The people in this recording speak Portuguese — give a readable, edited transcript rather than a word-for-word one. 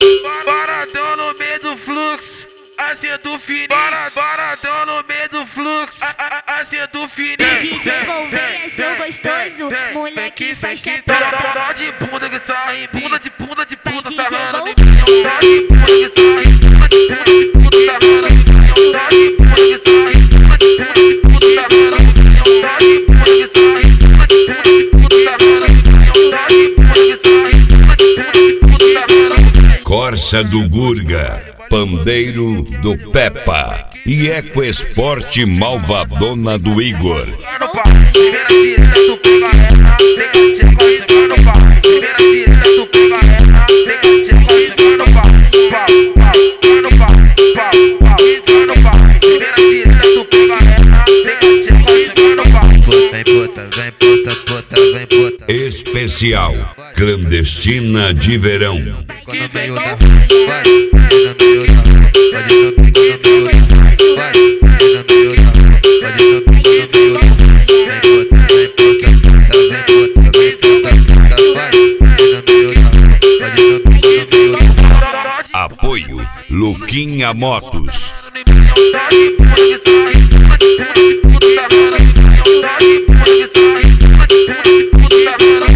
Paradão no meio do fluxo, assim do fininho. Paradão no meio do fluxo, assim do fininho. DJ Gouveia, seu gostoso, moleque faz chapéu. Dó de bunda que sai, bunda de bunda de bunda Vai, sarrando. DJ Dó de bunda que sai, bunda de bunda de bunda sarrando. Dó de bunda que sai, bunda de bunda de bunda sarrando. Dó de bunda que sai, bunda de bunda de bunda sarrando. Dó de bunda que sai, bunda de bunda de bunda sarrando. Corsa do Gurga, pandeiro do Peppa e Ecoesporte Malvadona do Igor. Primeira direita, tu pega reta, pega tira, vai chegar no pau. Primeira direita, tu pega reta, pega tira, vai chegar no pau. Vai no pau, vai no pau. Primeira direita, tu pega reta, pega tira, vai chegar no pau. Vem puta, vem puta, puta, vem puta. Especial Clandestina de Verão. Fica no meio da rua, vai, no meio da rua, pode no pico no meio da rua, vai, no meio da rua, pode no pico no meio da rua. Vem puta, vem puta, puta, vem puta, vem puta, puta, vai, no meio da rua, pode no pico no meio da rua. Apoio Luquinha Motos. Dó de bunda que sai, bunda de bunda de bunda sarrando. Dó de bunda que sai, bunda de bunda de bunda sarrando.